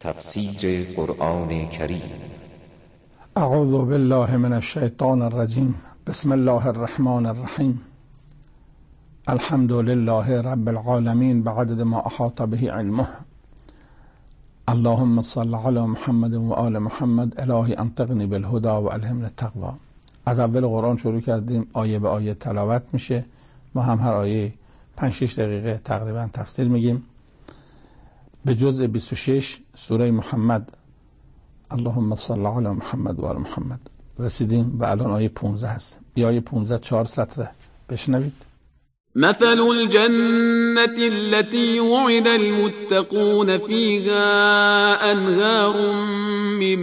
تفسیر قرآن کریم. اعوذ بالله من الشیطان الرجیم. بسم الله الرحمن الرحیم. الحمد لله رب العالمین بعدد ما احاط به علمه. اللهم صل علی محمد و آل محمد. الهی انطقنی بالهدى و الهمنی التقوی. از اول قرآن شروع کردیم، آیه به آیه تلاوت میشه. ما هم هر آیه 5-6 دقیقه تقریبا تفسیر میگیم. به جزء 26 سوره محمد، اللهم صل علی محمد و آل محمد رسیدیم و الان آیه 15 هست. این آیه 15 4 سطره، بشنوید. مثل الجنة التي وعد المتقون فيها أنهار من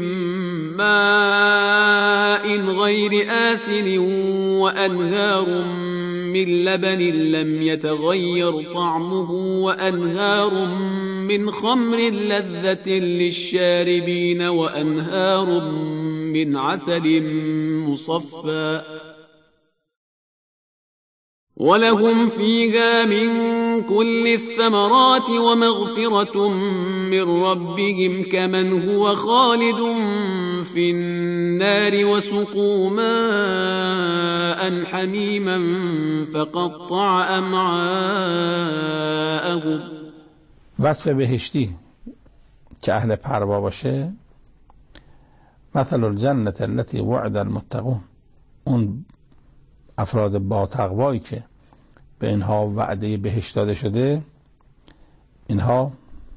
ماء غير آسن وأنهار من لبن لم يتغير طعمه وأنهار من خمر لذة للشاربين وأنهار من عسل مصفى ولهم فيها من كل الثمرات ومغفرة من ربهم كمن هو خالد في النار وسقوا ماء حميما فقطع أمعاءهم. وصف بهشتی که اهل پروا باشه، مثل الجنة التي وعد المتقون، اون افراد با تقوایی که به اینها وعده بهشت داده شده، اینها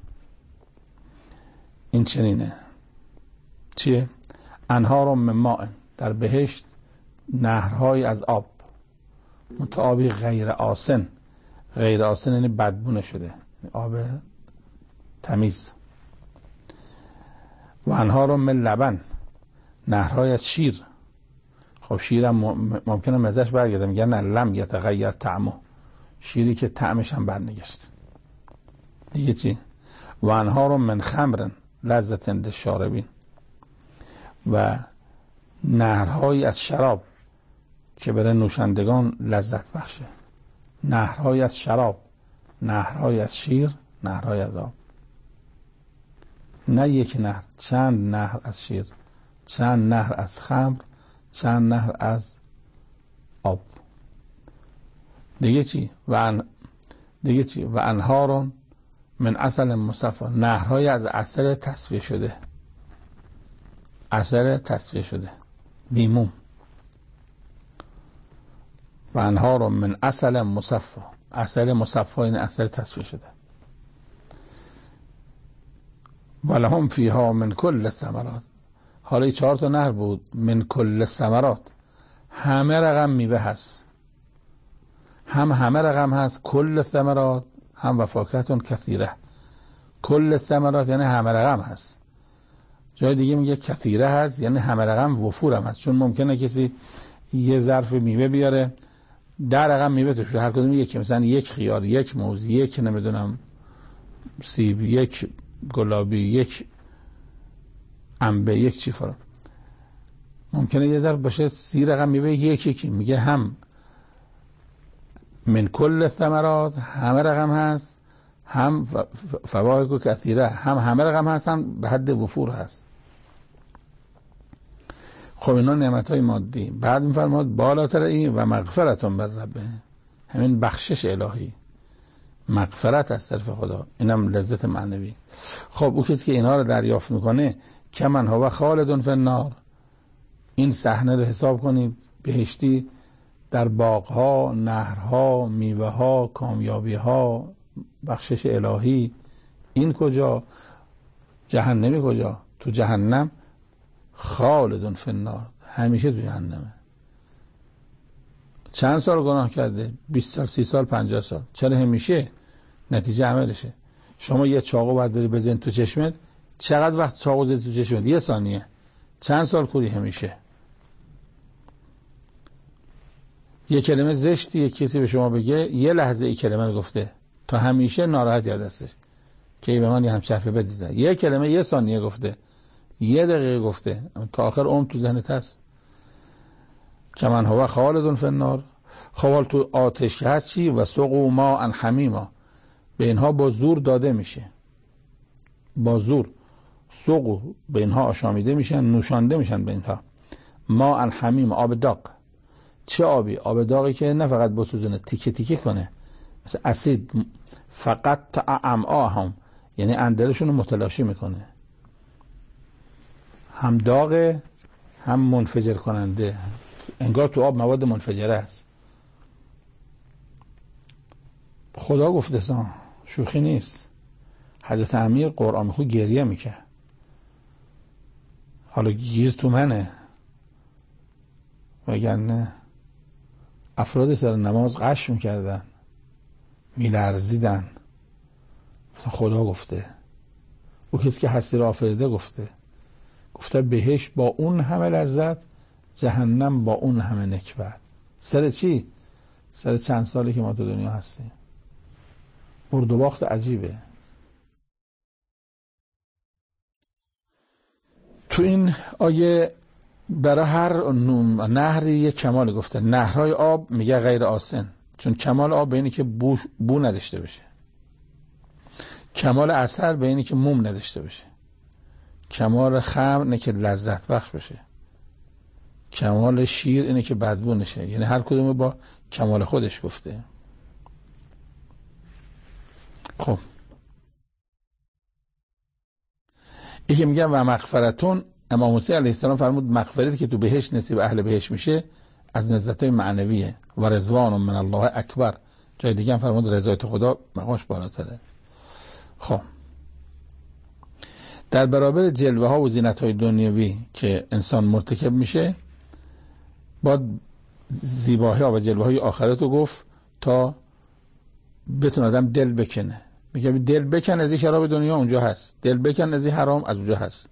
این چنینه. چیه؟ انهار من ماء، در بهشت نهرهای از آب، متآبی غیر آسن. غیر آسن یعنی بدبو شده، آب تمیز. و انهار من لبن، نهرهای از شیر. خب شیرم ممکنه مزهش برگرده، میگن نه لم یتغیر طعمه، شیری که طعمش هم برنگشت. دیگه چی؟ و انهار من خمر لذة للشاربین، و نهرهایی از شراب که برای نوشندگان لذت بخشه. نهرهای از شراب، نهرهای از شیر، نهرهای از آب. نه یک نهر، چند نهر از شیر، چند نهر از خمر، چند نهر از آب. دیگه چی؟ دیگه چی؟ و انهار من عسل مصفی، نهرهای از عسل تصفیه شده. عسل تصفیه شده، بیموم. و انهار من عسل مصفی، عسل مصفی این عسل تصفیه شده. ولهم فیها من کل الثمرات. حالا 4 تا نهر بود. من کل الثمرات، همه رقم میوه هست. همه رقم هست. کل الثمرات هم وفاکتون کثیره. کل الثمرات یعنی همه رقم هست. جای دیگه میگه کثیره هست یعنی همه رقم وفور هم هست. چون ممکنه کسی یه ظرف میوه بیاره، 10 رقم میوه توش، هر کدوم یکی، مثلا 1 خیار، 1 موز، 1 نمیدونم سیب، 1 گلابی، 1 انبه، 1 چی فرا. ممکنه یه ظرف باشه 30 رقم میوه یکی. میگه هم من کل ثمرات، همه رقم هست، هم فواکه کثیره، همه رقم هست، هم به حد وفور هست. خب اینا نعمتهای مادی. بعد میفرماد بالاتر این و مغفرتون بر ربه، همین بخشش الهی، مغفرت از طرف خدا، اینم لذت معنوی. خب او کسی که اینها رو دریافت میکنه، کمن هو خالد فی النار، این صحنه رو حساب کنید. بهشتی در باغها، نهرها، میوه ها، کامیابی ها، بخشش الهی. این کجا؟ جهنمی کجا؟ تو جهنم. خالد فی النار، همیشه تو جهنمه. چند سال گناه کرده؟ 20 سال، 30 سال، 50 سال. چرا همیشه؟ نتیجه عملشه. شما یه چاقو باید داری بزنید تو چشمت، چقدر وقت چاقو زدی تو چشمت؟ 1 ثانیه. چند سال کوری؟ همیشه. یه کلمه زشتی یک کسی به شما بگه، یه لحظه این کلمه رو گفته، تا همیشه ناراحت یاد هستش که ای به من یه همچه حرف بدی زد. یه کلمه 1 ثانیه گفته، 1 دقیقه گفته، تا آخر عمر تو ذهنت هست. کمن هو خالد فی النار. خب تو آتش که هست چی؟ و سقوا ماء حمیما، به اینها با زور داده میشه. با زور سوق به اینها آشامیده میشن، نوشانده میشن به اینها. ما الحمیم، آب داغ. چه آبی؟ آب داغی که نه فقط بسوزونه، تیکه تیکه کنه، مثل اسید. فقط امعاهم، یعنی اندرشون رو متلاشی میکنه. هم داغه هم منفجر کننده. انگار تو آب مواد منفجره است. خدا گفته سان، شوخی نیست. حضرت امیر قرآن میخون گریه میکرد. حالا گیر تو منه، وگرنه افراد سر نماز غش میکردن، میلرزیدن. خدا گفته، او کسی که هستی را آفریده گفته بهشت با اون همه لذت، جهنم با اون همه نکبت. سر چی؟ سر چند سالی که ما تو دنیا هستیم. برد و باخت عجیبه. تو این آیه برای هر نهری یک کمال گفته. نهرهای آب میگه غیر آسن، چون کمال آب به اینی که بو نداشته باشه. کمال عسل به اینی که موم نداشته باشه. کمال خمر اینه که لذت بخش باشه. کمال شیر اینه که بدبو نشه. یعنی هر کدوم با کمال خودش گفته. خب یکی میگه و مغفرتون. امام حسین علیه السلام فرمود مغفرتی که تو بهشت نصیب اهل بهشت میشه از لذت‌های معنویه. و رضوان من الله اکبر. جای دیگه هم فرمود رضایت خدا مقامش بالاتره. خب در برابر جلوه ها و زینت های دنیوی که انسان مرتکب میشه، باید زیباهی ها و جلوه های آخرت رو گفت تا بتونه آدم دل بکنه. میگه دل بکن از این شراب دنیا اونجا هست، دل بکن از این حرام از اونجا هست.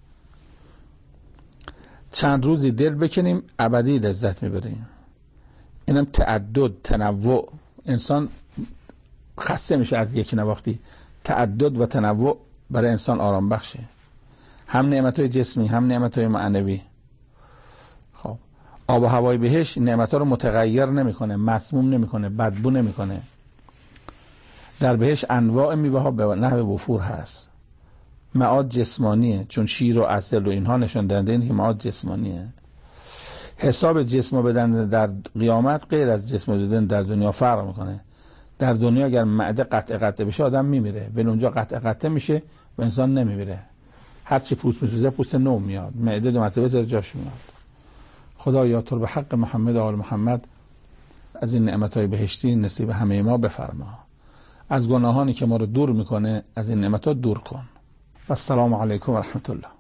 چند روزی دل بکنیم ابدی لذت میبریم. اینم تعدد، تنوع. انسان خسته میشه از یک نواختی. تعدد و تنوع برای انسان آرام بخشه. هم نعمتهای جسمی هم نعمتهای معنوی. خب آب و هوای بهشت نعمتها رو متغیر نمیکنه، مسموم نمیکنه، بدبو نمیکنه. در بهشت انواع میوه ها به نحو وفور هست. معاد جسمانیه، چون شیر و عسل و اینها نشان دهنده این که معاد جسمانیه. حساب جسم بدن در قیامت غیر از جسم بدن در دنیا فرق میکنه. در دنیا اگر معده قطع بشه آدم میمیره، ولی اونجا قطع میشه و انسان نمیمیره. هر چی پوست میسوزه پوست نو میاد، معده 2 مرتبه زیر جاش میاد. خدایا تو به حق محمد و آل محمد از این نعمتهای بهشتی نصیب همه ما بفرما. از گناهانی که ما رو دور میکنه از این نعمتها دور کن. و السلام علیکم و رحمت الله.